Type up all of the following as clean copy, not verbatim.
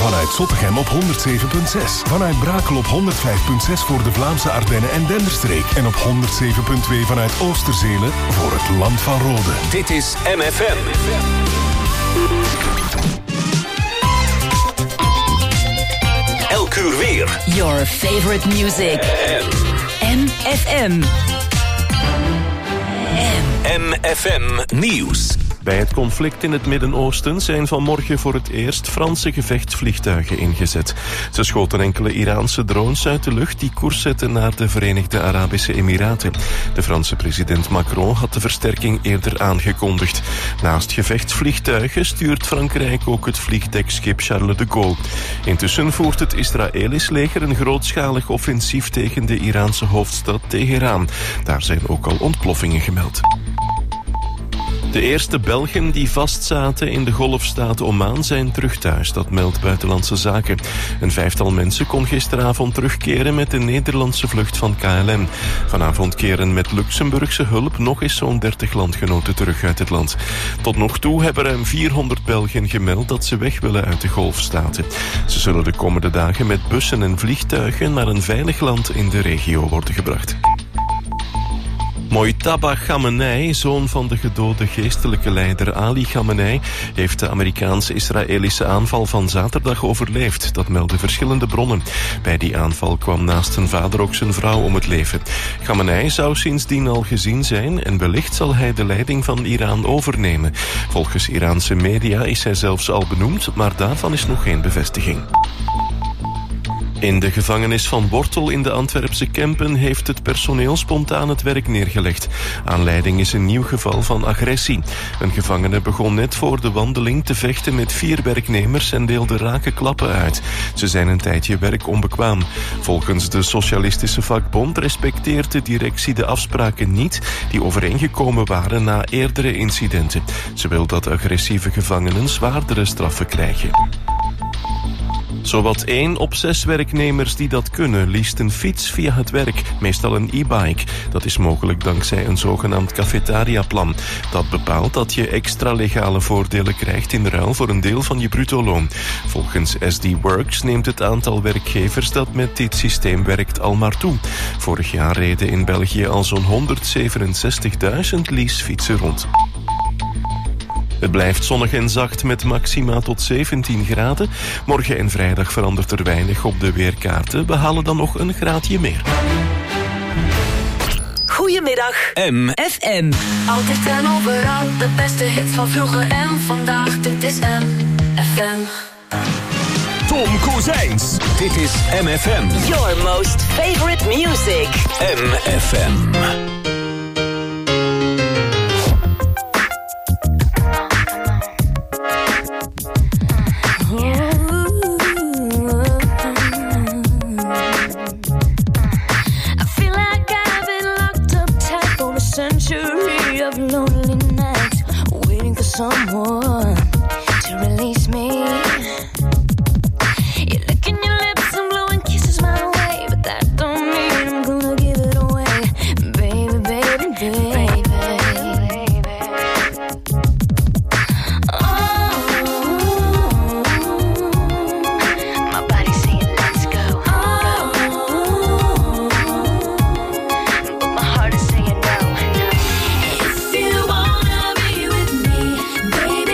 Vanuit Zottegem op 107.6. Vanuit Brakel op 105.6 voor de Vlaamse Ardennen en Denderstreek. En op 107.2 vanuit Oosterzelen voor het Land van Rode. Dit is MFM. Elk uur weer. Your favorite music. MFM. MFM Nieuws. Bij het conflict in het Midden-Oosten zijn vanmorgen voor het eerst Franse gevechtsvliegtuigen ingezet. Ze schoten enkele Iraanse drones uit de lucht die koers zetten naar de Verenigde Arabische Emiraten. De Franse president Macron had de versterking eerder aangekondigd. Naast gevechtsvliegtuigen stuurt Frankrijk ook het vliegdekschip Charles de Gaulle. Intussen voert het Israëlisch leger een grootschalig offensief tegen de Iraanse hoofdstad Teheran. Daar zijn ook al ontploffingen gemeld. De eerste Belgen die vastzaten in de golfstaat Oman zijn terug thuis, dat meldt Buitenlandse Zaken. Een 5-tal mensen kon gisteravond terugkeren met de Nederlandse vlucht van KLM. Vanavond keren met Luxemburgse hulp nog eens zo'n 30 landgenoten terug uit het land. Tot nog toe hebben ruim 400 Belgen gemeld dat ze weg willen uit de golfstaten. Ze zullen de komende dagen met bussen en vliegtuigen naar een veilig land in de regio worden gebracht. Mojtaba Khamenei, zoon van de gedode geestelijke leider Ali Khamenei, heeft de Amerikaans-Israëlische aanval van zaterdag overleefd. Dat melden verschillende bronnen. Bij die aanval kwam naast zijn vader ook zijn vrouw om het leven. Khamenei zou sindsdien al gezien zijn en wellicht zal hij de leiding van Iran overnemen. Volgens Iraanse media is hij zelfs al benoemd, maar daarvan is nog geen bevestiging. In de gevangenis van Wortel in de Antwerpse Kempen heeft het personeel spontaan het werk neergelegd. Aanleiding is een nieuw geval van agressie. Een gevangene begon net voor de wandeling te vechten met 4 werknemers en deelde rake klappen uit. Ze zijn een tijdje werkonbekwaam. Volgens de Socialistische Vakbond respecteert de directie de afspraken niet die overeengekomen waren na eerdere incidenten. Ze wil dat agressieve gevangenen zwaardere straffen krijgen. Zowat 1 op 6 werknemers die dat kunnen leest een fiets via het werk, meestal een e-bike. Dat is mogelijk dankzij een zogenaamd cafetariaplan. Dat bepaalt dat je extra legale voordelen krijgt in ruil voor een deel van je bruto-loon. Volgens SD Works neemt het aantal werkgevers dat met dit systeem werkt al maar toe. Vorig jaar reden in België al zo'n 167.000 leasefietsen rond. Het blijft zonnig en zacht met maxima tot 17 graden. Morgen en vrijdag verandert er weinig op de weerkaarten. We halen dan nog een graadje meer. Goedemiddag. MFM. Altijd en overal, de beste hits van vroeger en vandaag. Dit is MFM. Tom Kozijns. Dit is MFM. Your most favorite music. MFM. Century of lonely nights, waiting for someone to release me. You're licking your lips and blowing kisses my way, but that don't mean I'm gonna give it away, baby, baby, baby. Oh, my body's saying let's go. Oh, but my heart is saying no. If you wanna be with me, baby,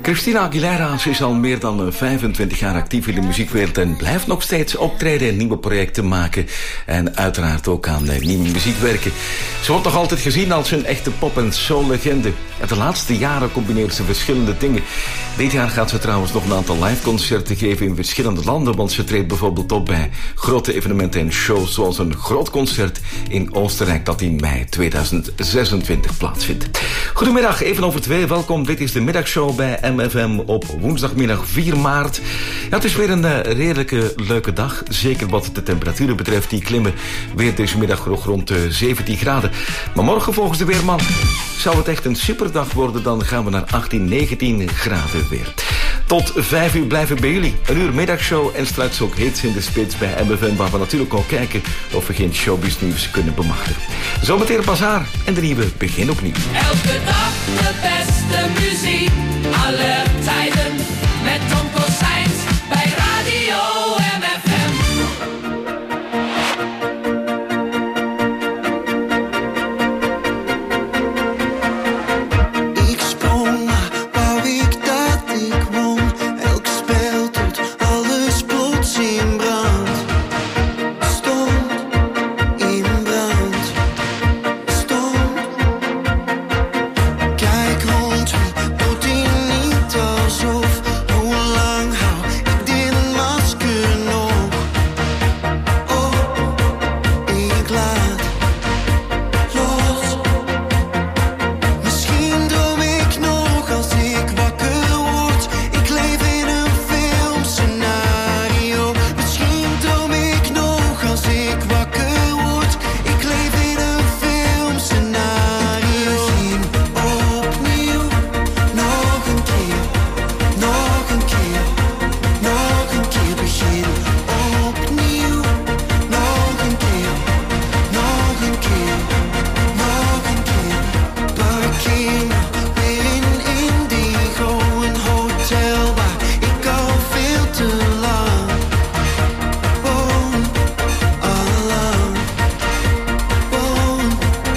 Christina Aguilera is al meer dan 25 jaar actief in de muziekwereld en blijft nog steeds optreden en nieuwe projecten maken. En uiteraard ook aan nieuwe muziek werken. Ze wordt nog altijd gezien als een echte pop- en soul-legende. En de laatste jaren combineert ze verschillende dingen. Dit jaar gaat ze trouwens nog een aantal live-concerten geven in verschillende landen, want ze treedt bijvoorbeeld op bij grote evenementen en shows, zoals een groot concert in Oostenrijk dat in mei 2026 plaatsvindt. Goedemiddag, even over 2. Welkom, dit is de middagshow bij MFM op woensdagmiddag 4 maart. Ja, het is weer een redelijke leuke dag. Zeker wat de temperaturen betreft. Die klimmen weer deze middag rond de 17 graden. Maar morgen volgens de weerman zou het echt een superdag worden. Dan gaan we naar 18, 19 graden weer. Tot 5 uur blijven bij jullie. Een uur middagshow en straks ook hits in de spits bij MFM, waar we natuurlijk ook kijken of we geen showbiznieuws kunnen bemachtigen. Zometeen Bazaar en de nieuwe Begin Opnieuw. Elke dag de beste muziek, alle tijden, met Tom Kossijns bij Radio MFM. Ik sprong, maar wou ik dat ik won. Elk spel tot alles plots in brand stond, in brand stond. Kijk rond, wie doet hier niet alsof? Hoe lang hou ik dit masker nog? Oh, ik laat los. Misschien droom ik nog als ik wakker word. Ik leef in een filmscenario. Misschien droom ik nog als ik wakker word. Ik leef in een filmscenario. Begin opnieuw, nog een keer, nog een keer, nog een keer. Begin opnieuw, nog een keer, nog een keer, nog een keer. Parkeer me weer in Indigo, een hotel waar ik al veel te lang woon, allang woon.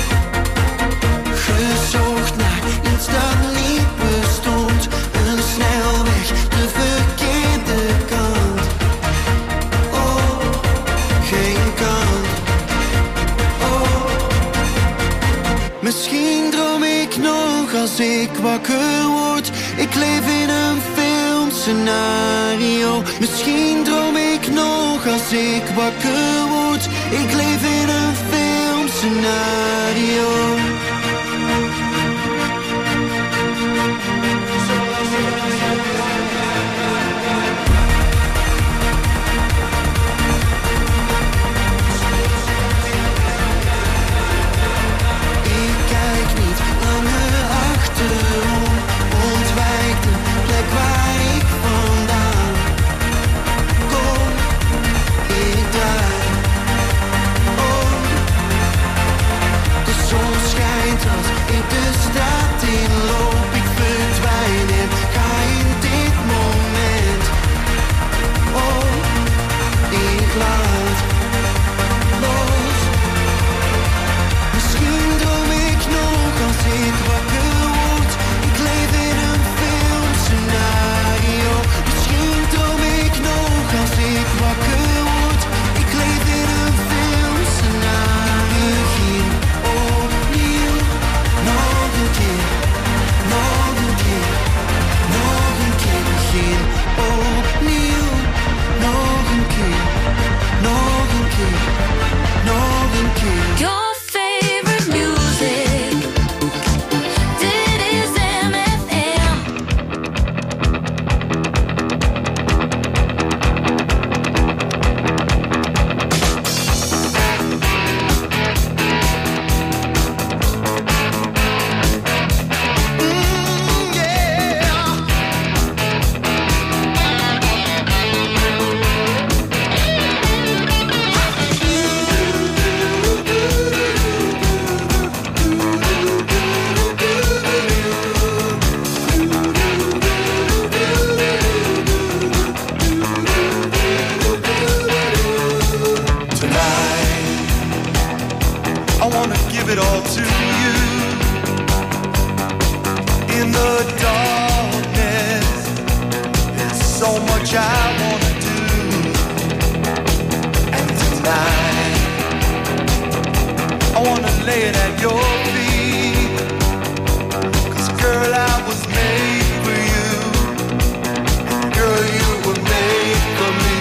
Gezocht naar iets dat niet bestond, een snelweg de verkeerde kant. Oh, geen kant. Oh, misschien droom ik nog als ik wakker word. Ik leef in een filmscenario. Misschien droom ik nog als ik wakker word. Ik leef in een filmscenario. Ik kijk niet langer achterom, ontwijk de plek waar ik vandaan kom. Ik draai om. De zon schijnt als ik de straat inloop. Ik verdwijn en ga in dit moment. Oh, ik laat los. Misschien droom ik nog als ik wakker word. Ik leef in een filmscenario. Misschien droom ik nog als ik wakker word. Ik leef in een filmscenario. Begin opnieuw, nog een keer, nog een keer, nog een keer. Begin opnieuw, nog een keer, nog een keer, nog een keer. Your favorite music. Dit is MFM. I wanna give it all to you. In the darkness so much I wanna do. And tonight I wanna lay it at your feet. 'Cause girl, I was made for you. And girl, you were made for me.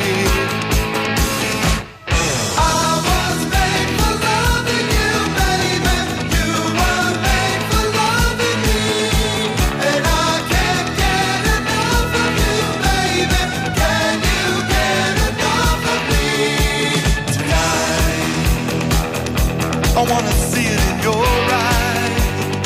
I was made for loving you, baby. You were made for loving me. And I can't get enough of you, baby. Can you get enough of me? Tonight I wanna see it in your eyes.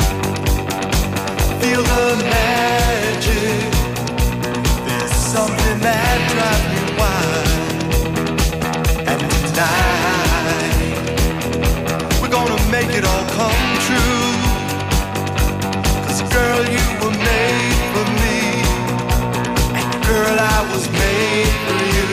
Feel the magic. There's something that drives me wild. And tonight we're gonna make it all come true. 'Cause girl, you were made for me. And girl, I was made for you.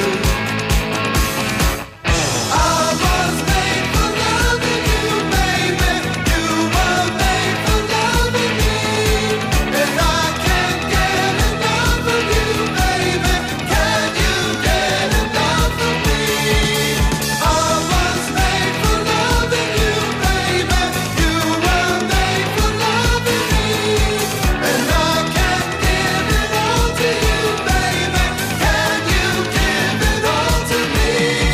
I was made for loving you, baby. You were made for loving me. And I can't get enough of you, baby. Can you get enough of me? I was made for loving you, baby. You were made for loving me. And I can't give it all to you, baby. Can you give it all to me?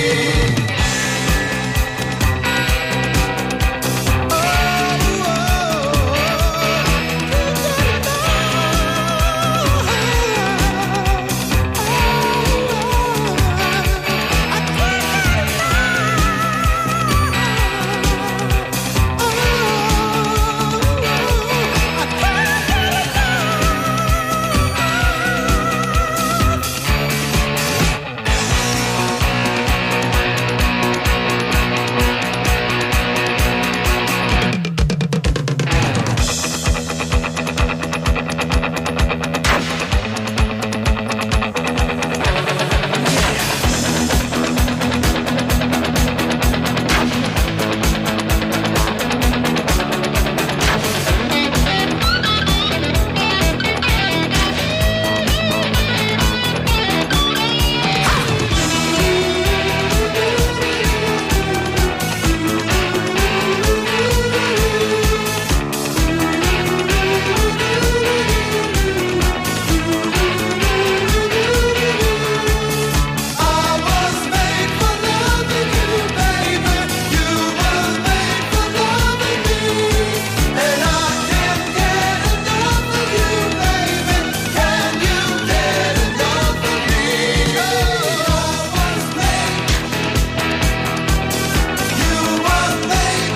I was made for loving you, baby. You were made for loving me. And I can't get enough of you, baby. Can you get enough of me? I was made. You were made.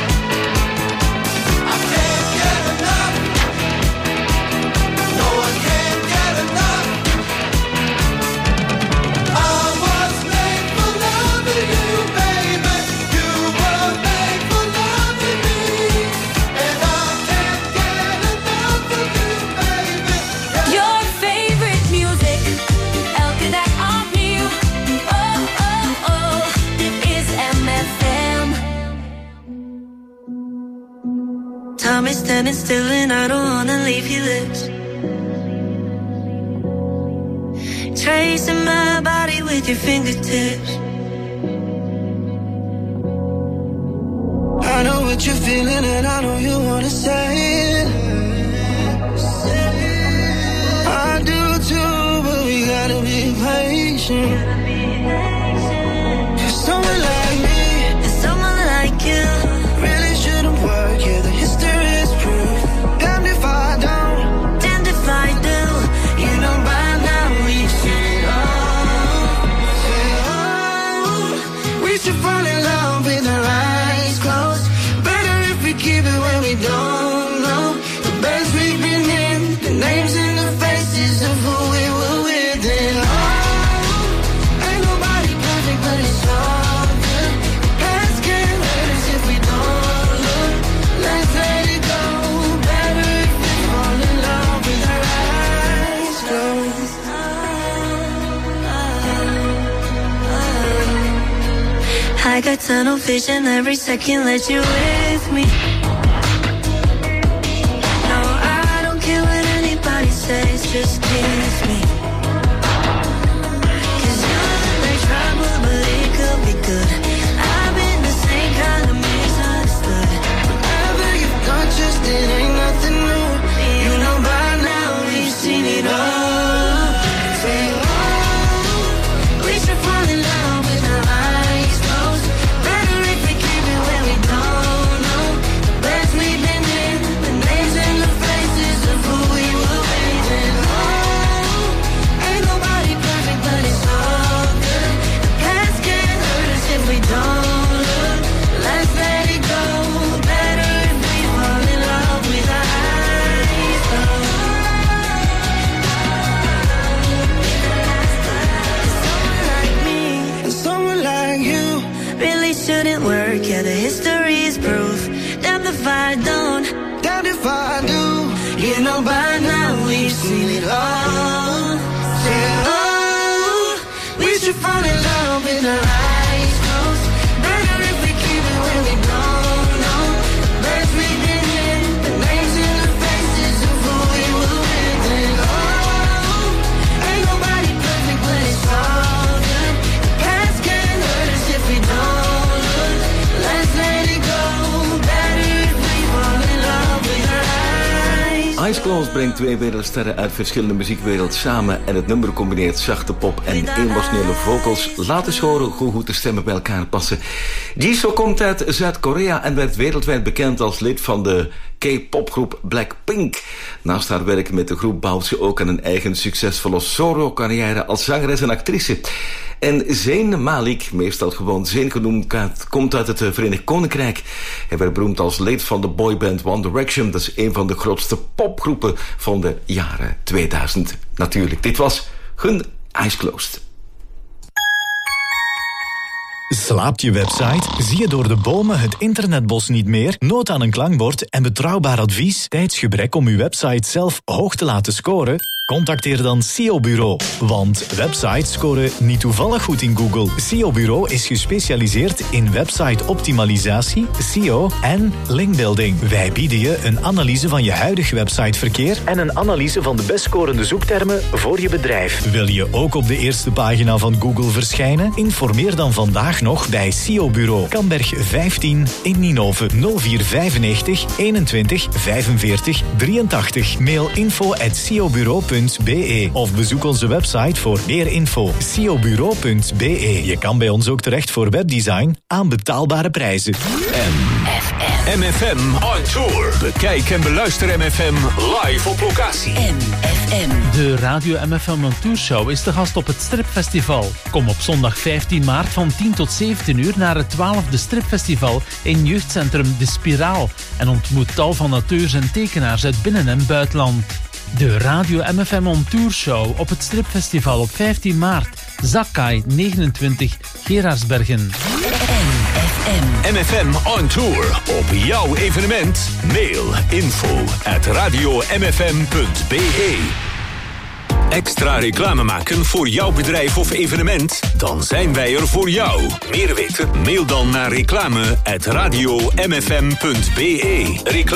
I can't get enough. No, I can't get enough. I was made for loving you, baby. You were made for loving me. And I can't get enough of you, baby. Your favorite music, elke dag opnieuw. Oh, oh, oh, dit is MFM. Time is standing still and I don't wanna leave your lips. Tracing my body with your fingertips. I know what you're feeling and I know you wanna say it. I do too, but we gotta be patient. 'Cause someone like me And someone like you, really shouldn't work. Yeah, the history is proof. Damned if I don't. damned if I do. You know by now we should we should fall in love with our eyes closed. Better if we keep it when we don't know the best we've been in. The names and the faces of who we were with. And ain't nobody perfect, but it's all good. Past can't hurt us if we don't look. Let's let it go. Better if we fall in love with our eyes closed. I got tunnel vision every second that you're with me. No, I don't care what anybody says, just kiss me. shouldn't work. Yeah, the history is proof that if I don't, that if I do, you know by now we've seen it all. Say, oh, we should fall in love with our eyes closed. Better if we keep it when we don't know. Birds we didn't in, the names in the faces of who we were with. And oh, ain't nobody perfect, but it's all good. The past can't hurt us if we don't look. Let's let it go. Better if we fall in love with our eyes. Eyes Closed brengt twee wereldsterren uit verschillende muziekwerelden samen en het nummer combineert zachte pop en emotionele vocals. Laat eens horen hoe goed de stemmen bij elkaar passen. Jisoo komt uit Zuid-Korea en werd wereldwijd bekend als lid van de K-popgroep Blackpink. Naast haar werk met de groep bouwt ze ook aan een eigen succesvolle solo-carrière als zangeres en actrice. En Zayn Malik, meestal gewoon Zayn genoemd, komt uit het Verenigd Koninkrijk. Hij werd beroemd als lid van de boyband One Direction. Dat is een van de grootste popgroepen van de jaren 2000. Natuurlijk, dit was hun Eyes Closed. Slaapt je website? Zie je door de bomen het internetbos niet meer? Nood aan een klankbord en betrouwbaar advies? Tijdsgebrek om uw website zelf hoog te laten scoren? Contacteer dan SEO Bureau. Want websites scoren niet toevallig goed in Google. SEO Bureau is gespecialiseerd in website-optimalisatie, SEO en linkbuilding. Wij bieden je een analyse van je huidige websiteverkeer en een analyse van de best scorende zoektermen voor je bedrijf. Wil je ook op de eerste pagina van Google verschijnen? Informeer dan vandaag nog bij SEO Bureau. Kamberg 15 in Ninove 0495 21 45 83. Mail info@seobureau.be of bezoek onze website voor meer info. seobureau.be. Je kan bij ons ook terecht voor webdesign aan betaalbare prijzen. MFM on tour. Bekijk en beluister MFM live op locatie. MFM. De Radio MFM on Tour Show is te gast op het Stripfestival. Kom op zondag 15 maart van 10 tot 17 uur naar het 12e Stripfestival in jeugdcentrum De Spiraal en ontmoet tal van auteurs en tekenaars uit binnen- en buitenland. De Radio MFM on Tour Show op het Stripfestival op 15 maart. Zakkai 29, Gerardsbergen. MFM on tour. Op jouw evenement. Mail info@radiomfm.be. Extra reclame maken voor jouw bedrijf of evenement? Dan zijn wij er voor jou. Meer weten? Mail dan naar reclame@radiomfm.be.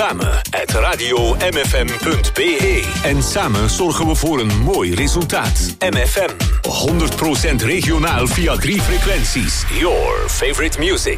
Reclame@radiomfm.be. En samen zorgen we voor een mooi resultaat. MFM. 100% regionaal via 3 frequenties. Your favorite music.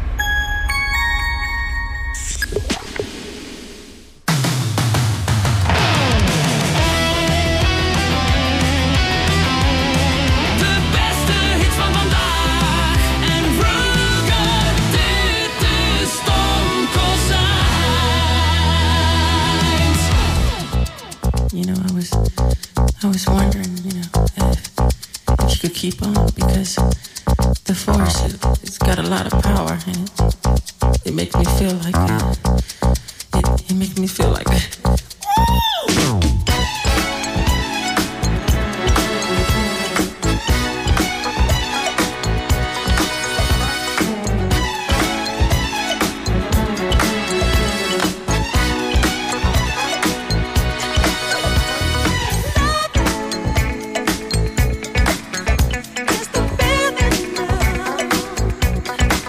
I was wondering, if you could keep on, because the force, it's got a lot of power, and it makes me feel like it makes me feel like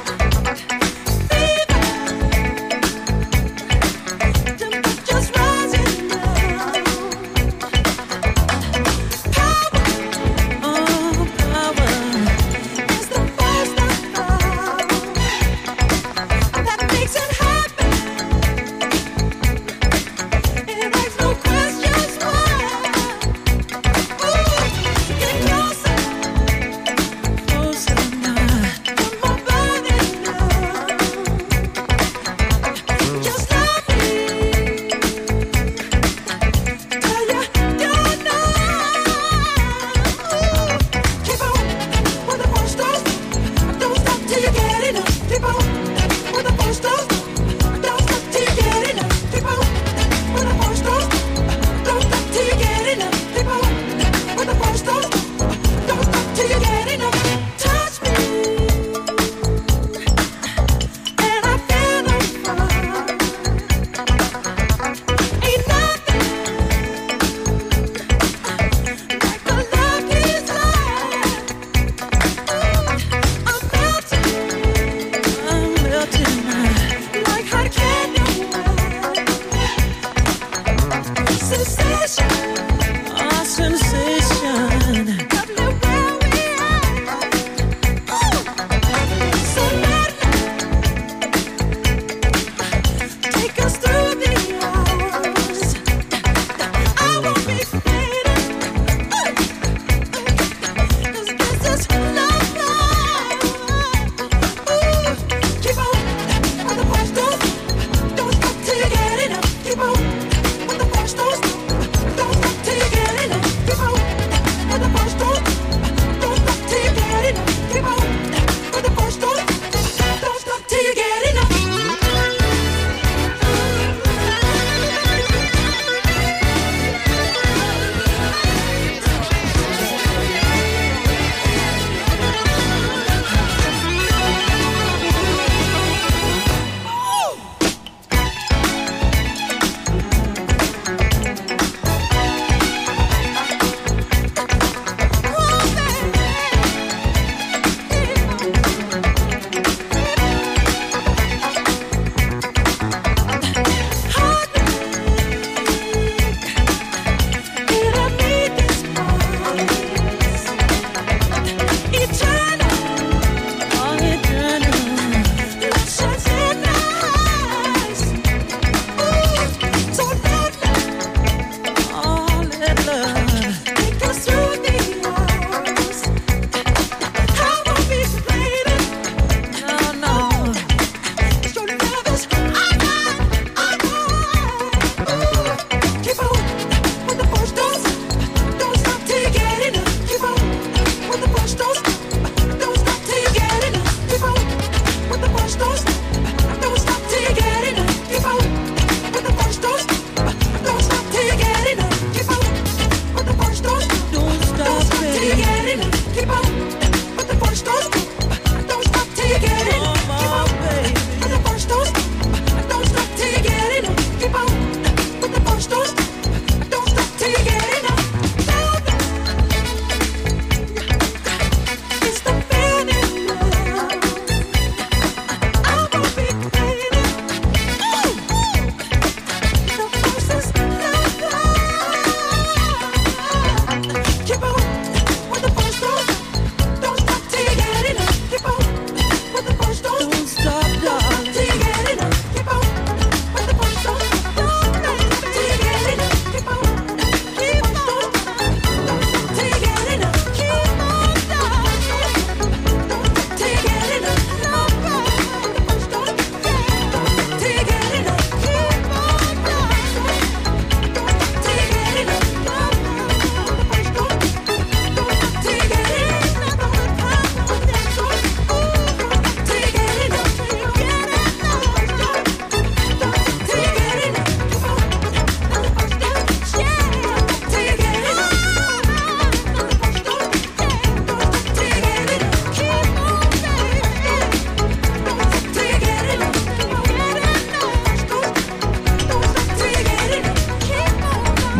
Just rising.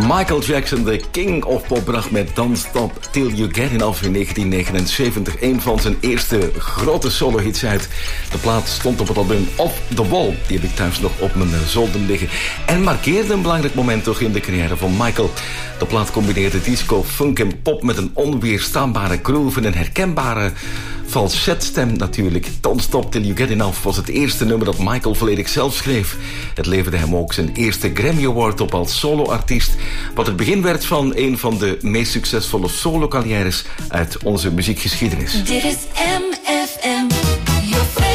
Michael Jackson, de king of pop, bracht met Don't Stop Till You Get Enough in 1979 een van zijn eerste grote solo-hits uit. De plaat stond op het album Off The Wall. Die heb ik thuis nog op mijn zolder liggen. En markeerde een belangrijk moment toch in de carrière van Michael. De plaat combineerde disco, funk en pop met een onweerstaanbare groove en een herkenbare falsetstem natuurlijk. Don't Stop Till You Get Enough was het eerste nummer dat Michael volledig zelf schreef. Het leverde hem ook zijn eerste Grammy Award op als solo-artiest, wat het begin werd van een van de meest succesvolle solo-carrières uit onze muziekgeschiedenis. Dit is MFM, your favorite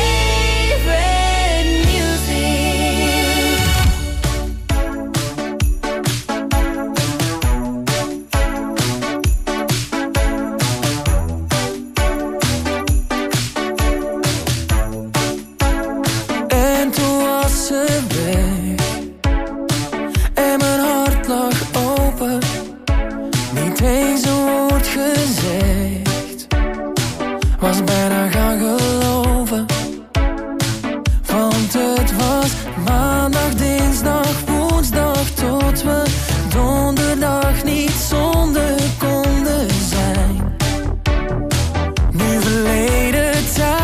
was bijna gaan geloven, want het was maandag, dinsdag, woensdag, tot we donderdag niet zonder konden zijn. Nu verleden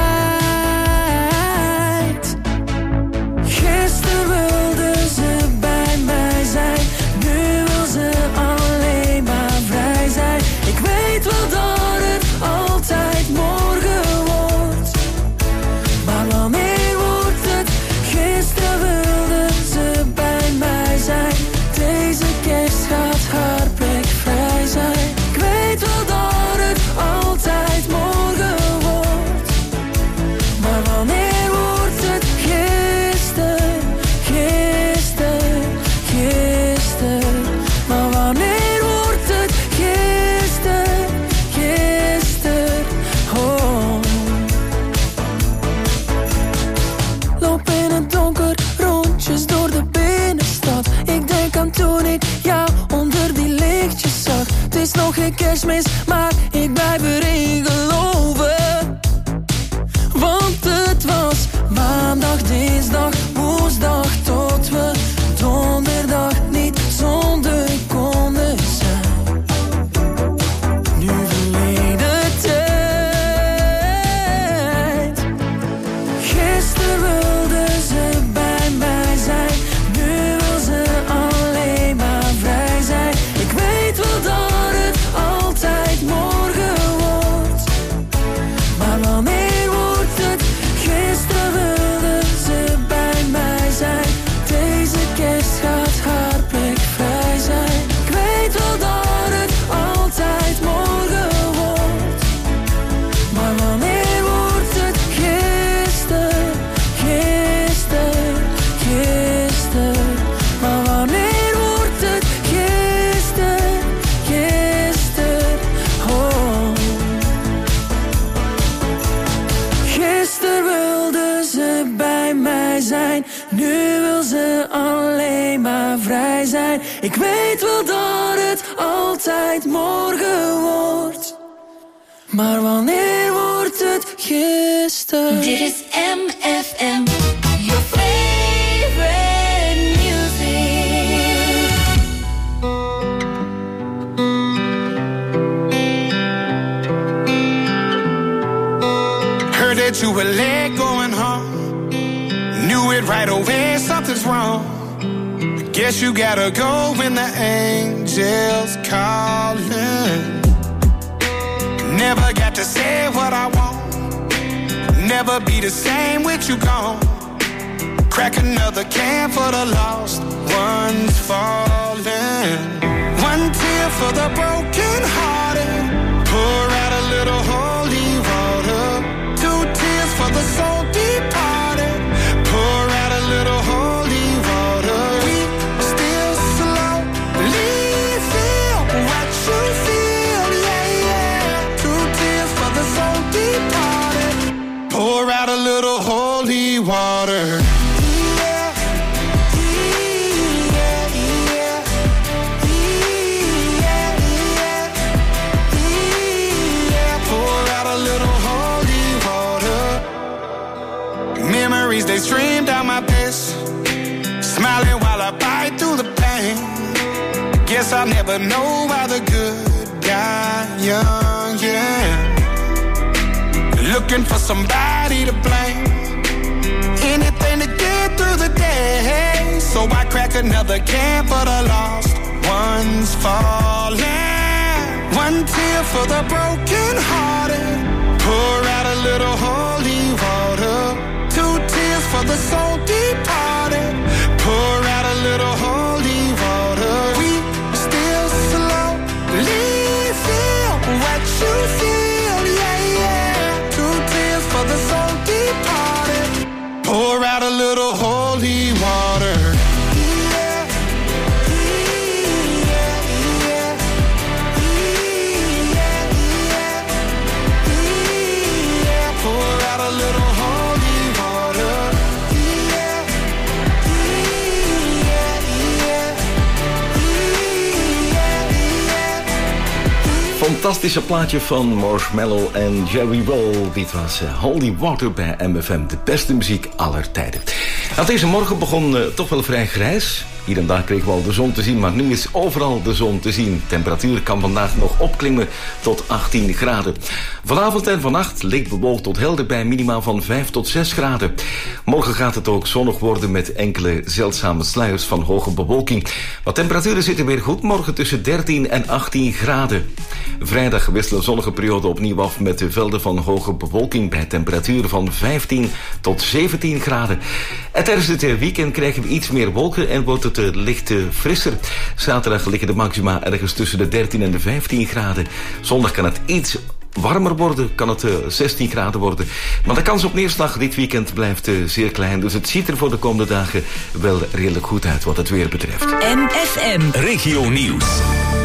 tijd. Gisteren wilde ze bij mij zijn, nu wil ze alleen maar vrij zijn. Ik weet wel dat het altijd morgen wordt, maar wanneer wordt het? Gisteren wilde ze bij mij zijn, deze kerst gaat haar plek vrij zijn. Ik weet wel dat het altijd morgen wordt, maar wanneer wordt het? Gisteren, gisteren, gisteren. Maar wanneer wordt het? Gisteren, gisteren. Oh. Loop in het donker, rondjes door de binnenstad. Ik denk aan toen ik jou onder die lichtjes zag. Het is nog geen kerstmis, maar ik blijf erin geloven, want het was maandag, dinsdag, woensdag, tot we donderdag niet zonder konden zijn. Nu verleden tijd. Gisteren wilde ze bij mij zijn, nu wil ze alleen maar vrij zijn. Ik weet wel dat het altijd morgen wordt, maar wanneer wordt het? Gisteren wilde ze bij mij zijn, deze kerst gaat haar plek vrij zijn. Ik weet wel dat het altijd morgen wordt, maar wanneer wordt het? Gisteren, gisteren, gisteren. Maar wanneer wordt het? Gisteren, gisteren. Oh. Gisteren wilde ze bij mij zijn, nu wil ze alleen maar vrij zijn. Ik weet wel dat het altijd morgen wordt, maar wanneer wordt het? Gisteren. Dit is MFM, your favorite music. Heard that you were late going home, knew it right away, something's wrong. Guess you gotta go when the angels calling. Never got to say what I want, never be the same with you gone. Crack another can for the lost ones falling. One tear for the broken hearted, pour out a little holy water. Two tears for the soul departed, pour out a little holy water. We still slowly feel what you feel, yeah, yeah. Two tears for the soul departed, pour out a little holy water. Memories, they stream down my face, smiling while I bite through the pain. guess I'll never know why the good die young, yeah. Looking for somebody to blame, anything to get through the day. So I crack another can for the lost ones falling. One tear for the broken hearted, pour out a little holy water. Two tears for the soul departed, pour out a little holy water. We still slowly feel what you feel, yeah, yeah. Two tears for the soul departed, pour out a little holy water. Fantastische plaatje van Marshmello en Jerry Roll. Dit was Holy Water bij MFM. De beste muziek aller tijden. Nou, deze morgen begon toch wel vrij grijs. Hier en daar kregen we al de zon te zien, maar nu is overal de zon te zien. De temperatuur kan vandaag nog opklimmen tot 18 graden. Vanavond en vannacht licht bewolkt tot helder bij minimaal van 5 tot 6 graden. Morgen gaat het ook zonnig worden met enkele zeldzame sluiers van hoge bewolking. Maar temperaturen zitten weer goed morgen tussen 13 en 18 graden. Vrijdag wisselen zonnige periode opnieuw af met de velden van hoge bewolking bij temperaturen van 15 tot 17 graden. En tijdens het weekend krijgen we iets meer wolken en wordt het licht frisser. Zaterdag liggen de maxima ergens tussen de 13 en de 15 graden. Zondag kan het iets warmer worden, kan het 16 graden worden. Maar de kans op neerslag dit weekend blijft zeer klein. Dus het ziet er voor de komende dagen wel redelijk goed uit wat het weer betreft. MFM Regio Nieuws.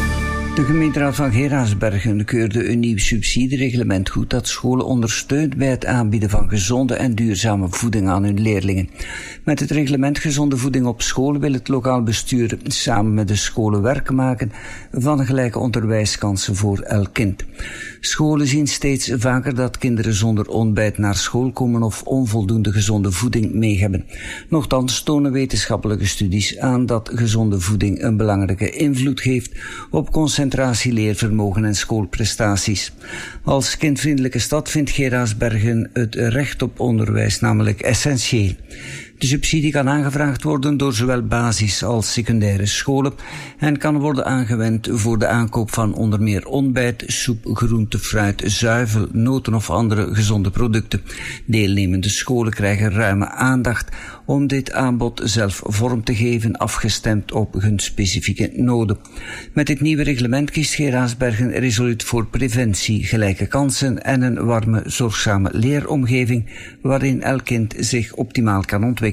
De gemeenteraad van Geraardsbergen keurde een nieuw subsidiereglement goed dat scholen ondersteunt bij het aanbieden van gezonde en duurzame voeding aan hun leerlingen. Met het reglement Gezonde Voeding op School wil het lokaal bestuur samen met de scholen werk maken van gelijke onderwijskansen voor elk kind. Scholen zien steeds vaker dat kinderen zonder ontbijt naar school komen of onvoldoende gezonde voeding mee hebben. Nochtans tonen wetenschappelijke studies aan dat gezonde voeding een belangrijke invloed heeft op concentratie, leervermogen en schoolprestaties. Als kindvriendelijke stad vindt Geraardsbergen het recht op onderwijs namelijk essentieel. De subsidie kan aangevraagd worden door zowel basis- als secundaire scholen en kan worden aangewend voor de aankoop van onder meer ontbijt, soep, groente, fruit, zuivel, noten of andere gezonde producten. Deelnemende scholen krijgen ruime aandacht om dit aanbod zelf vorm te geven, afgestemd op hun specifieke noden. Met dit nieuwe reglement kiest Geraardsbergen resoluut voor preventie, gelijke kansen en een warme, zorgzame leeromgeving waarin elk kind zich optimaal kan ontwikkelen.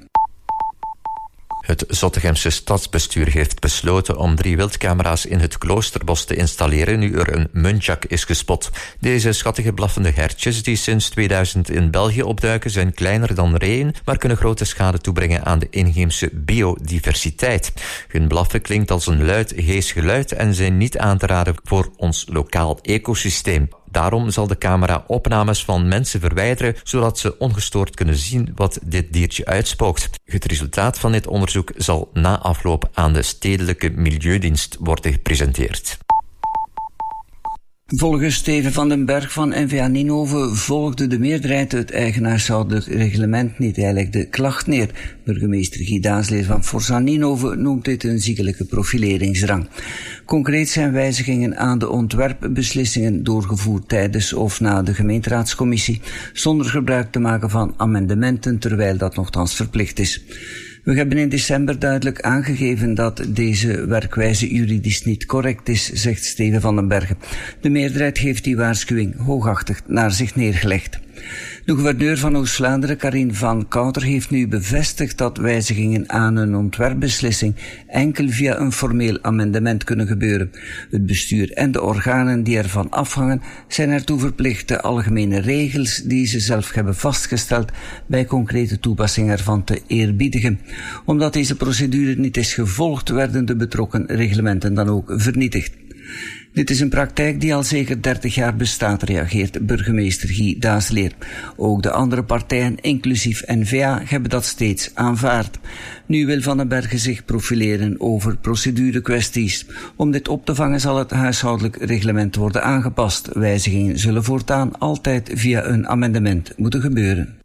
Het Zottegemse stadsbestuur heeft besloten om 3 wildcamera's in het Kloosterbos te installeren nu er een muntjak is gespot. Deze schattige blaffende hertjes die sinds 2000 in België opduiken zijn kleiner dan reeën, maar kunnen grote schade toebrengen aan de inheemse biodiversiteit. Hun blaffen klinkt als een luid, hees geluid en zijn niet aan te raden voor ons lokaal ecosysteem. Daarom zal de camera opnames van mensen verwijderen, zodat ze ongestoord kunnen zien wat dit diertje uitspookt. Het resultaat van dit onderzoek zal na afloop aan de Stedelijke Milieudienst worden gepresenteerd. Volgens Steven van den Berg van N-VA Ninove volgde de meerderheid het eigenaarshoudelijk reglement niet. Hij legde de klacht neer. Burgemeester Guy Daasleer van Forza Ninove noemt dit een ziekelijke profileringsdrang. Concreet zijn wijzigingen aan de ontwerpbeslissingen doorgevoerd tijdens of na de gemeenteraadscommissie, zonder gebruik te maken van amendementen, terwijl dat nogthans verplicht is. We hebben in december duidelijk aangegeven dat deze werkwijze juridisch niet correct is, zegt Steven van den Bergen. De meerderheid heeft die waarschuwing hoogachtig naar zich neergelegd. De gouverneur van Oost-Vlaanderen, Karin van Kouter, heeft nu bevestigd dat wijzigingen aan een ontwerpbeslissing enkel via een formeel amendement kunnen gebeuren. Het bestuur en de organen die ervan afhangen zijn ertoe verplicht de algemene regels die ze zelf hebben vastgesteld bij concrete toepassing ervan te eerbiedigen. Omdat deze procedure niet is gevolgd, werden de betrokken reglementen dan ook vernietigd. Dit is een praktijk die al zeker 30 jaar bestaat, reageert burgemeester Guy Daasleer. Ook de andere partijen, inclusief N-VA, hebben dat steeds aanvaard. Nu wil Van den Bergen zich profileren over procedurekwesties. Om dit op te vangen zal het huishoudelijk reglement worden aangepast. Wijzigingen zullen voortaan altijd via een amendement moeten gebeuren.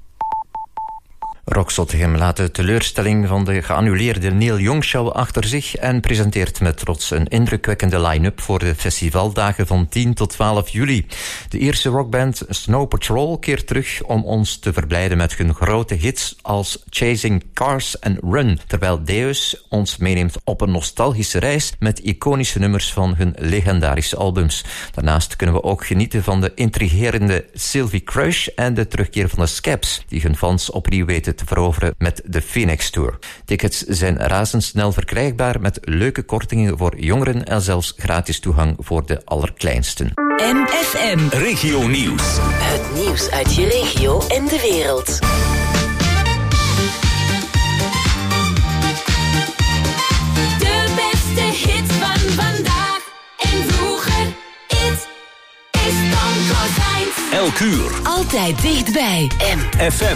Rock Zottegem laat de teleurstelling van de geannuleerde Neil Young Show achter zich en presenteert met trots een indrukwekkende line-up voor de festivaldagen van 10 tot 12 juli. De Ierse rockband Snow Patrol keert terug om ons te verblijden met hun grote hits als Chasing Cars en Run, terwijl Deus ons meeneemt op een nostalgische reis met iconische nummers van hun legendarische albums. Daarnaast kunnen we ook genieten van de intrigerende Sylvie Crush en de terugkeer van de Scabs, die hun fans opnieuw weten te veroveren met de Phoenix Tour. Tickets zijn razendsnel verkrijgbaar met leuke kortingen voor jongeren en zelfs gratis toegang voor de allerkleinsten. MFM Regio Nieuws. Het nieuws uit je regio en de wereld. De beste hit van vandaag en vroeger. It is Tom Kozijns. Elk uur. Altijd dichtbij. FM.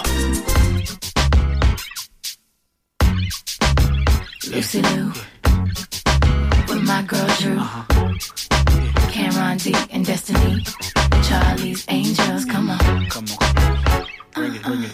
Lucy Lou, with my girl Drew, Cameron D and Destiny, Charlie's Angels, come on. Bring it.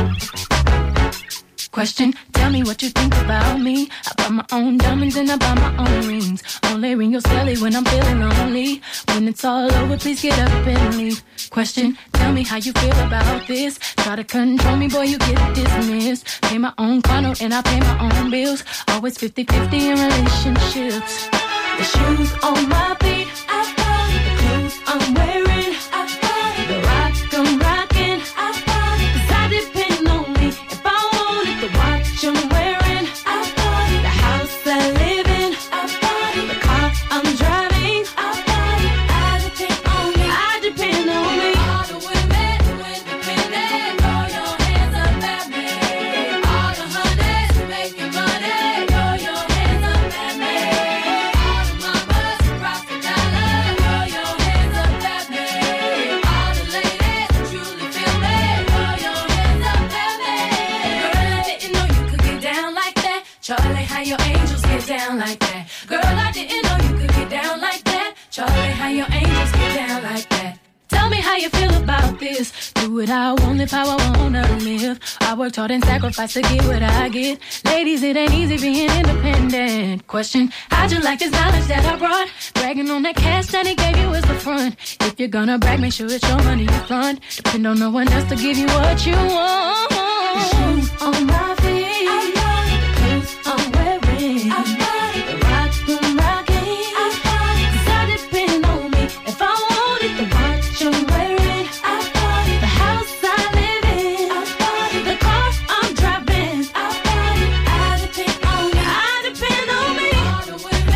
Question, tell me what you think about me. I buy my own diamonds and I buy my own rings. Only ring your celly when I'm feeling lonely. When it's all over, please get up and leave. Question, tell me how you feel about this. Try to control me, boy, you get dismissed. Pay my own condo and I pay my own bills. Always 50-50 in relationships. The shoes on my feet, I buy. The clothes I'm wearing, I buy. The rock I'm rocking, I buy. 'Cause I depend on me. If I want it, the watch I'm wearing, I buy. The house I live in, I buy. The car I'm driving, I buy. I depend on me. I depend on me. All the women who independent, throw your hands up at me. All the honeys who making money, throw your hands up at me. All the mamas who rock the dollar, throw your hands up at me. All the ladies who truly feel me, throw your hands up at me. Girl, I didn't know you could get down like that. Charlie, how your angels get down like that. Girl, I didn't know you could get down like that. Charlie, how your angels get down like that. Tell me how you feel about this. Do what I want, live how I wanna live. I worked hard and sacrificed to get what I get. Ladies, it ain't easy being independent. Question, how'd you like this knowledge that I brought? Bragging on that cash that he gave you is the front. If you're gonna brag, make sure it's your money you fund. Depend on no one else to give you what you want. The shoes on my feet, I buy. The clothes I'm wearing, I buy. The rock I'm rocking, I buy. 'Cause I depend on me. If I want it, the watch I'm wearing, I buy. The house I live in, I buy. The car I'm driving, I buy. I depend on me. I depend on me. All the women,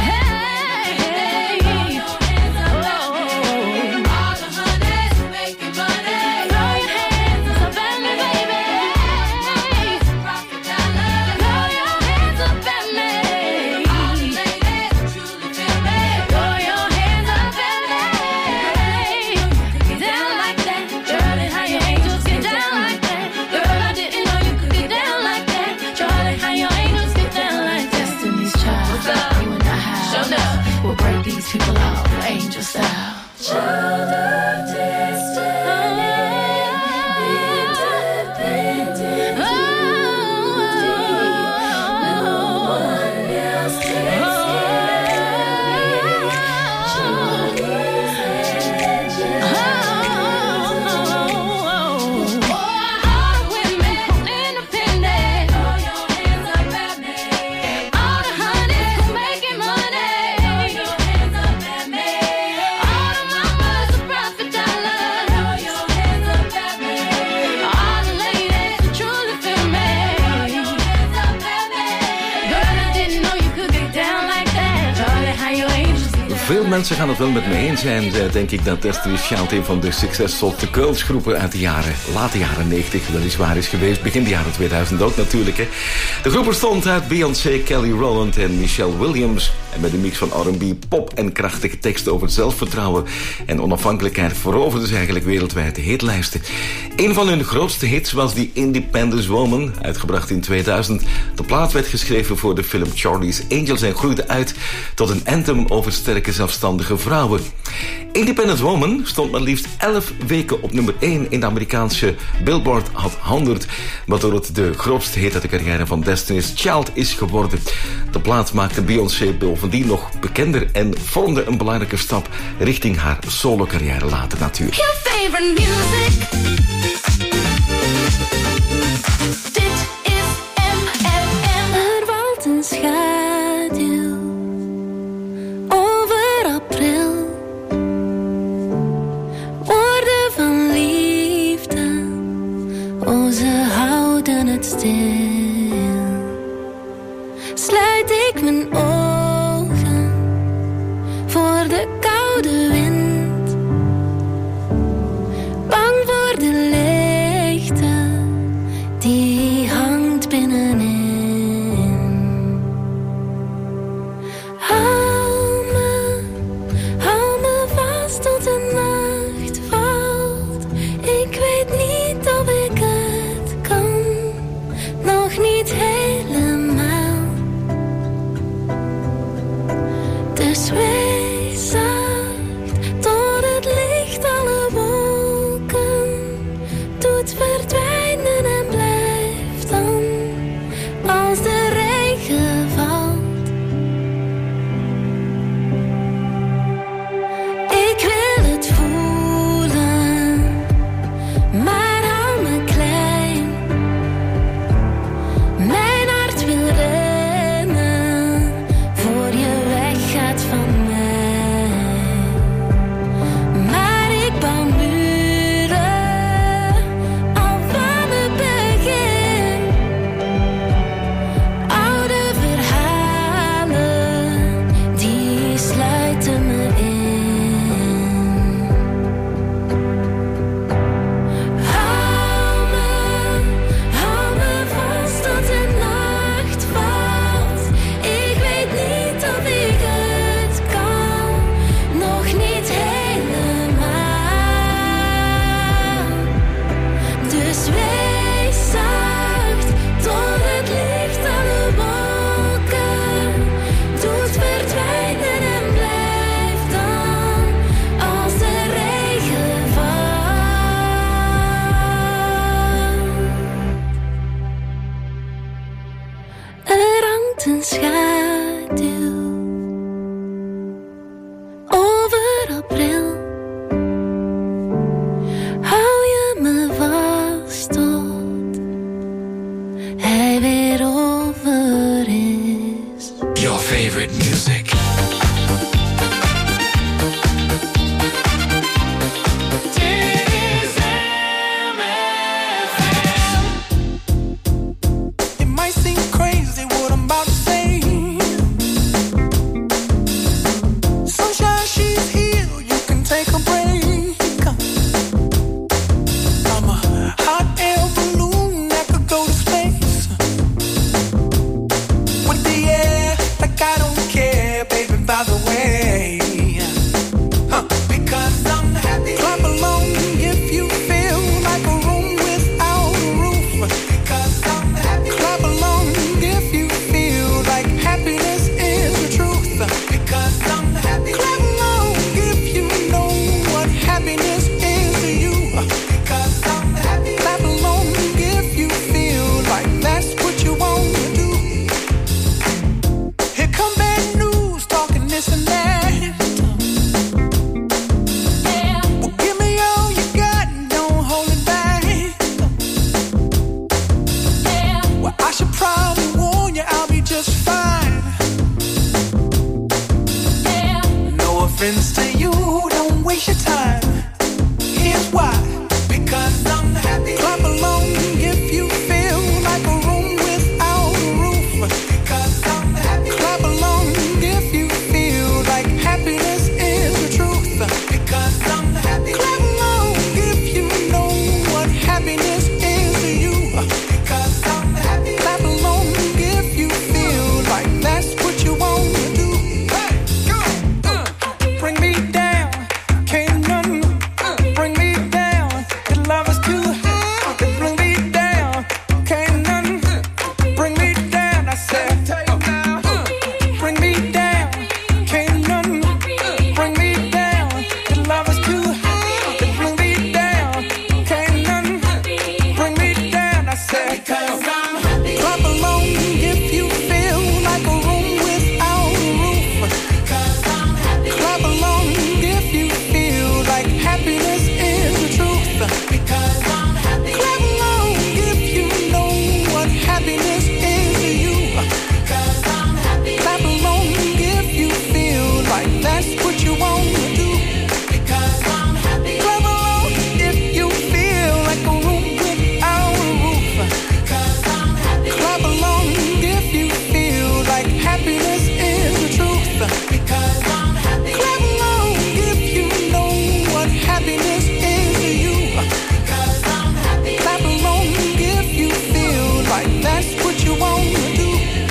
Hey, throw your hands up at me. All the honeys who making money, throw your hands up at me, baby. Veel mensen gaan het wel met me eens zijn, denk ik, dat Destiny's Child een van de succesvolste girlsgroepen uit de late jaren 90 weliswaar is geweest. Begin de jaren 2000 ook natuurlijk. Hè. De groep bestond uit Beyoncé, Kelly Rowland en Michelle Williams. En met een mix van R&B, pop en krachtige teksten over zelfvertrouwen en onafhankelijkheid veroverden ze eigenlijk wereldwijd de hitlijsten. Een van hun grootste hits was die Independent Woman, uitgebracht in 2000. De plaat werd geschreven voor de film Charlie's Angels en groeide uit tot een anthem over sterke zelfstandige vrouwen. Independent Woman stond maar liefst 11 weken op nummer 1 in de Amerikaanse Billboard Hot 100, waardoor het de grootste hit uit de carrière van Destiny's Child is geworden. De plaat maakte Beyoncé bovendien nog bekender en vormde een belangrijke stap richting haar solo-carrière later natuurlijk. Your favorite music. Dit is MFM. Er valt een schaduw over april. Woorden van liefde, oh ze houden het stil. Sluit ik mijn ogen voor de koude wind, bang voor de leegte die hangt binnenin. Hou me vast tot de nacht valt. Ik weet niet of ik het kan, nog niet helemaal. Dus wees zacht tot het licht alle wolken doet verdwijnen en blijft dan als de regen valt. Ik wil het voelen, maar hou me klein. Mijn hart wil rennen voor je weggaat van mij. Maar ik bouw muren al van het begin. Oude verhalen die sluiten me in. Hou me vast tot de nacht valt. Ik weet niet of ik het kan, nog niet helemaal. Dus wees zacht tot het licht alle wolken doet verdwijnen en blijft dan als de regen valt. Er hangt een schaduw over april. Hou je me vast tot hij weer over is. Your favorite music. It might seem crazy what I'm about to say. Sunshine, she's here, you can take a break. I'm a hot air balloon that could go to space with the air like I don't care. said, because I'm happy. Clap along if you feel like a room without a roof. Because I'm happy. Clap along if you feel like happiness is the truth. Because I'm happy. Clap along if you know what happiness is to you. Because I'm happy. Clap along if you feel like that's what you want to do. Because I'm happy. Clap along if you feel like a room without a roof. Because I'm happy. Clap along if you feel like happiness is the truth. Because I'm happy. Clap along if you know what happiness is to you. Because I'm happy. Clap along if you feel like that's what you want to do.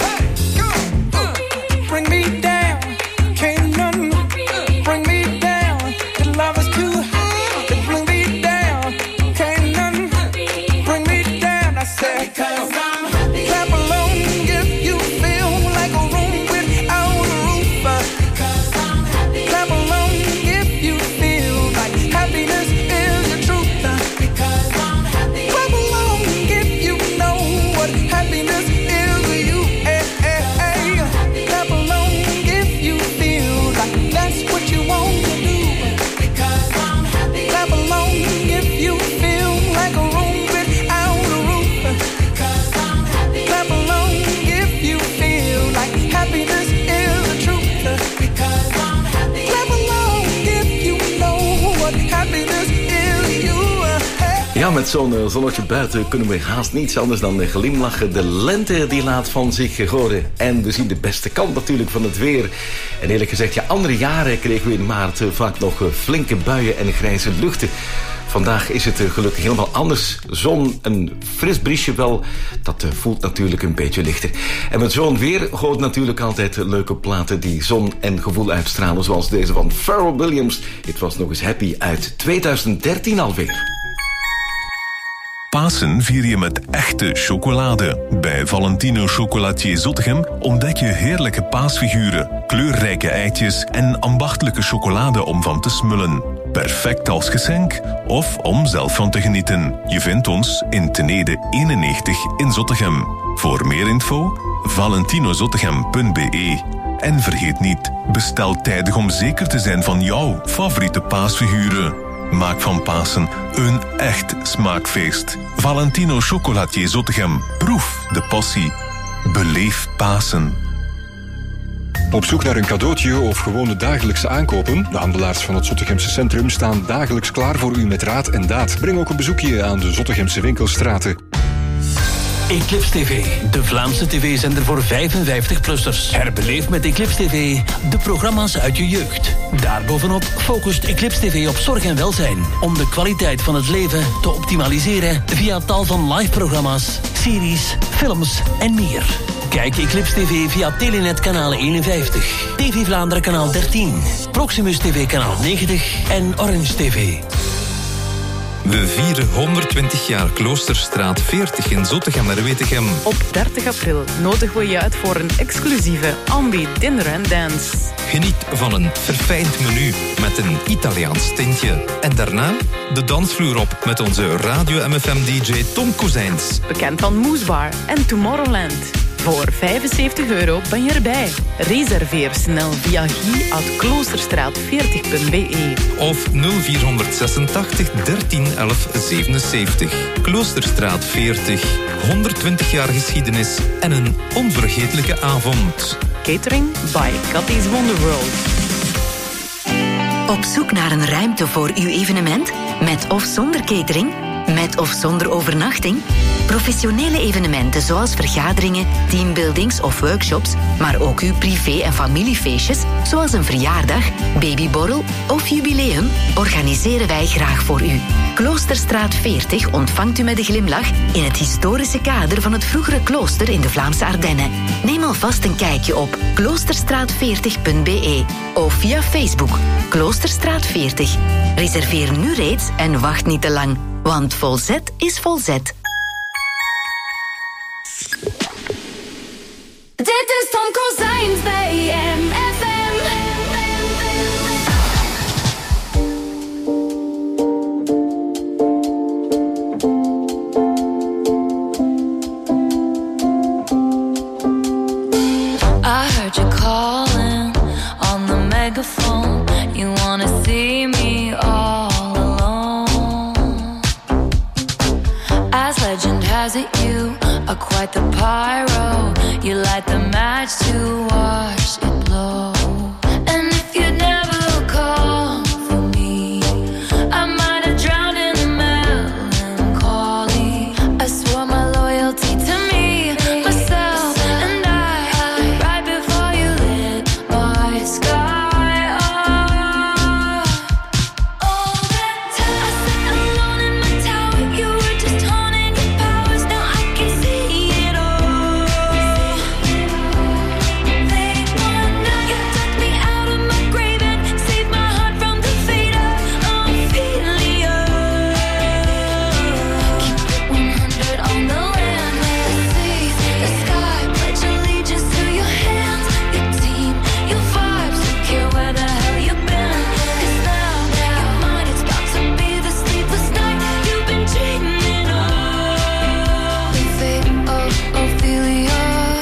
Bring me down, can't none bring me down. The love is too high to bring me down. Can't none bring me down. I said, because I'm happy. Clap along if you feel like a room without a roof. Because I'm happy. Clap along if you feel like happiness is the truth. Because I'm happy. Clap along if you know what happiness is to you. Hey, hey, hey. Clap along if you feel like that's what you want to do. Because I'm happy. Clap along if you feel like a room without a roof. Because I'm happy. Clap along if you feel like happiness is the truth. Because I'm happy. Clap along if you know what happiness is to you. Hey. Ja, met zo'n zonnetje buiten kunnen we haast niets anders dan glimlachen. De lente die laat van zich horen. En we zien de beste kant natuurlijk van het weer. En eerlijk gezegd, ja, andere jaren kregen we in maart vaak nog flinke buien en grijze luchten. Vandaag is het gelukkig helemaal anders. Zon, een fris briesje wel, dat voelt natuurlijk een beetje lichter. En met zo'n weer hoort natuurlijk altijd leuke platen die zon en gevoel uitstralen. Zoals deze van Pharrell Williams. Het was nog eens Happy uit 2013 alweer. Pasen vier je met echte chocolade. Bij Valentino Chocolatier Zottegem ontdek je heerlijke paasfiguren, kleurrijke eitjes en ambachtelijke chocolade om van te smullen. Perfect als geschenk of om zelf van te genieten. Je vindt ons in Tenede 91 in Zottegem. Voor meer info, valentinozottegem.be. En vergeet niet, bestel tijdig om zeker te zijn van jouw favoriete paasfiguren. Maak van Pasen een echt smaakfeest. Valentino Chocolatier Zottegem. Proef de passie. Beleef Pasen. Op zoek naar een cadeautje of gewoon de dagelijkse aankopen? De handelaars van het Zottegemse centrum staan dagelijks klaar voor u met raad en daad. Breng ook een bezoekje aan de Zottegemse winkelstraten. Eclipse TV, de Vlaamse tv-zender voor 55-plussers. Herbeleef met Eclipse TV de programma's uit je jeugd. Daarbovenop focust Eclipse TV op zorg en welzijn. Om de kwaliteit van het leven te optimaliseren via tal van live-programma's, series, films en meer. Kijk Eclipse TV via Telenet kanaal 51, TV Vlaanderen kanaal 13, Proximus TV kanaal 90 en Orange TV. We vieren 120 jaar Kloosterstraat 40 in Zottegem-Wetegem. Op 30 april nodigen we je uit voor een exclusieve Ambi Dinner and Dance. Geniet van een verfijnd menu met een Italiaans tintje. En daarna de dansvloer op met onze Radio MFM-dj Tom Kozijns. Bekend van Moesbar en Tomorrowland. Voor €75 ben je erbij. Reserveer snel via guy@kloosterstraat40.be Of 0486 13 11 77. Kloosterstraat 40. 120 jaar geschiedenis en een onvergetelijke avond. Catering by Cathy's Wonderworld. Op zoek naar een ruimte voor uw evenement? Met of zonder catering? Met of zonder overnachting? Professionele evenementen zoals vergaderingen, teambuildings of workshops, maar ook uw privé- en familiefeestjes, zoals een verjaardag, babyborrel of jubileum, organiseren wij graag voor u. Kloosterstraat 40 ontvangt u met een glimlach in het historische kader van het vroegere klooster in de Vlaamse Ardennen. Neem alvast een kijkje op kloosterstraat40.be of via Facebook Kloosterstraat 40. Reserveer nu reeds en wacht niet te lang, want volzet is volzet. Dit is Tom Kozijns bij MFM. are quite the pyro. You light the match to watch it blow. And if you'd never call for me, I might have drowned in the melancholy. I swore my loyalty to me, myself, and I. Right before you lit my sky up. All that time I sat alone in my tower. You were just honing your powers. Now I can see it all. Late one night, you dug me out of my grave and saved my heart from the fate of Ophelia. Keep it 100 on the land, the sea, the sky. Pledge allegiance to your hands, your team, your vibes. Don't care where the hell you've been. 'Cause now your mind is about to be the sleepless night you've been dreaming of. The fate of Ophelia,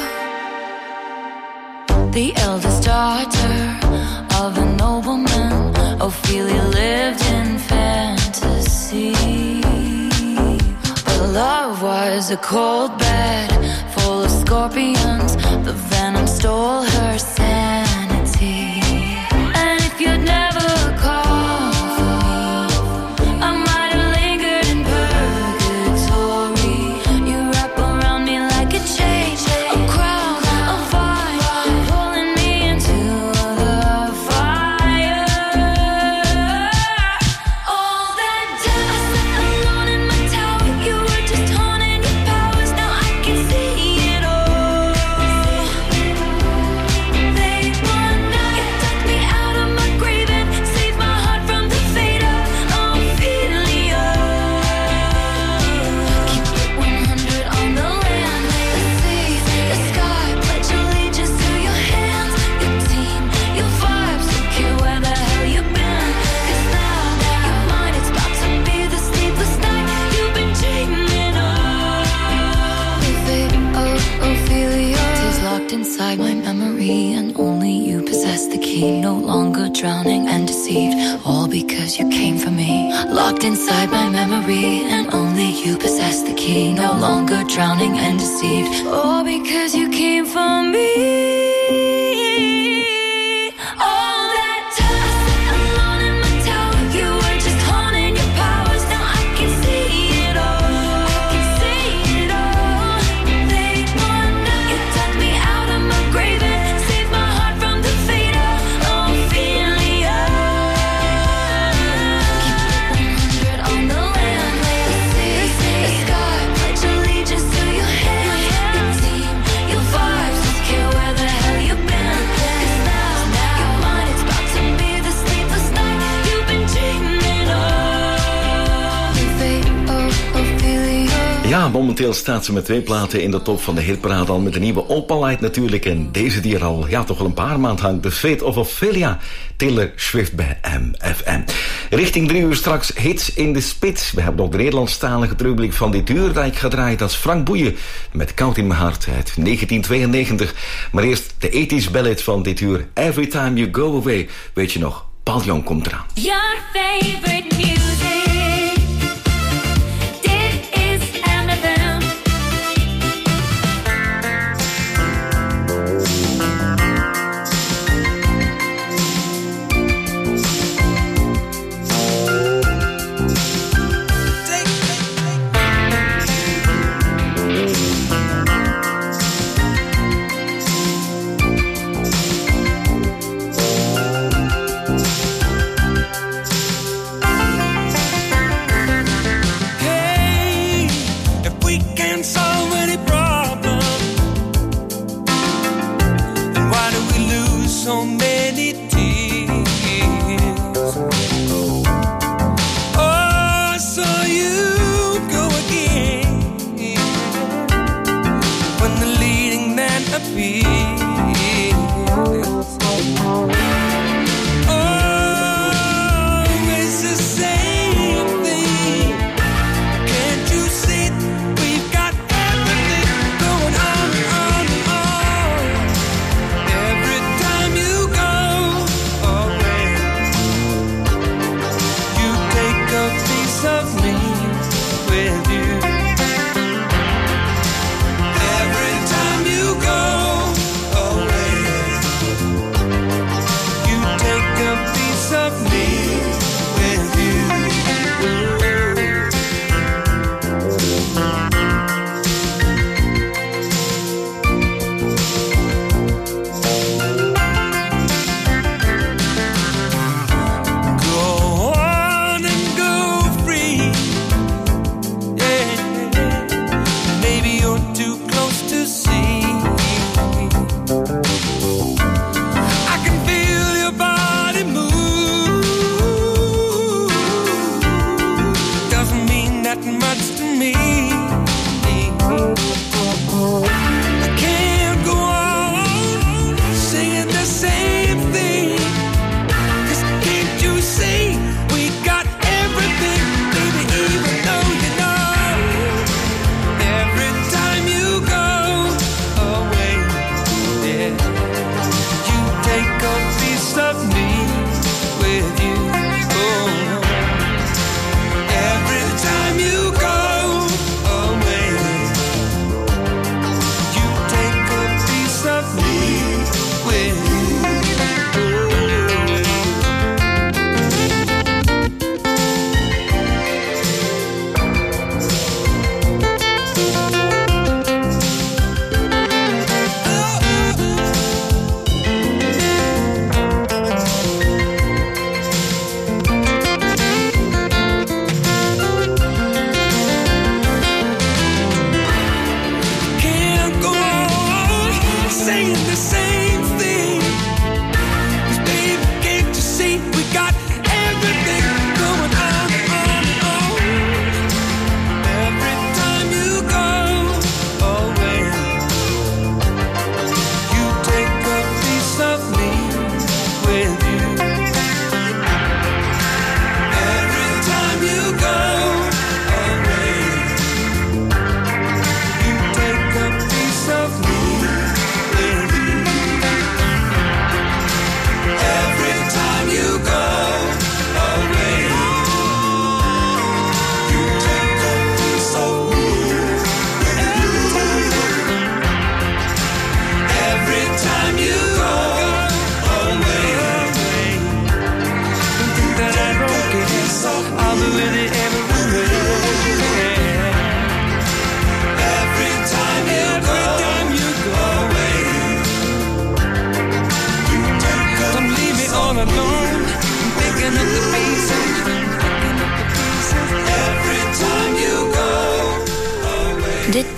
the eldest daughter of a nobleman. Ophelia lived in fantasy, but love was a cold bed full of scorpions. The venom stole her sanity. And if you'd never called for me, I might have lingered in purgatory. You wrap around me like a chain, a crown, a vine, pulling me into the fire. All that time I sat alone in my tower. You were just honing your powers. Now I can see it all. Late one night, you dug me out of my grave and saved my heart from the fate of Ophelia. Keep it 100 on the land, the sea, the sky. Pledge allegiance to your hands, your team, your vibes. Don't care where the hell you've been. 'Cause now your mind is about to be the sleepless night you've been dreaming of. The fate of Ophelia is locked inside my memory, and only you possess the key. No longer drowning and deceived, all because you came for me. Locked inside my memory, and only you possess the key. No longer drowning and deceived, all because you came for me. All that time I sat alone in my tower. You were just honing your powers. Now I can see it all. I can see it all. Late one night, you dug me out of my grave and saved my heart from the fate of Ophelia. Keep it 100 on the land, the sea, the sky. Pledge allegiance to your hands, your team, your vibes. Don't care where the hell you've been. 'Cause now your mind is about to be the sleepless night you've been dreaming of. The fate of Ophelia. Ja, momenteel staat ze met 2 platen in de top van de hitparade, al met de nieuwe Opalite natuurlijk. En deze die er al toch wel een paar maanden hangt. The Fate of Ophelia, Taylor Swift bij MFM. Richting 3 uur straks hits in de spits. We hebben nog de Nederlandstalige terugblik van dit uur dat ik ga draaien. Dat is Frank Boeien met Koud in mijn hart uit 1992. Maar eerst de 80s ballad van dit uur. Every Time You Go Away. Weet je nog, Paul Jong komt eraan. Your favorite music. Dit is MFM. so many tears. Oh, so you go again when the leading man appears. Always the same thing. Can't you see we've got everything going on? Every time you go away, you take a piece of me with you.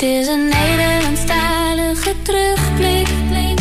is een Nederlandstalige terugblik.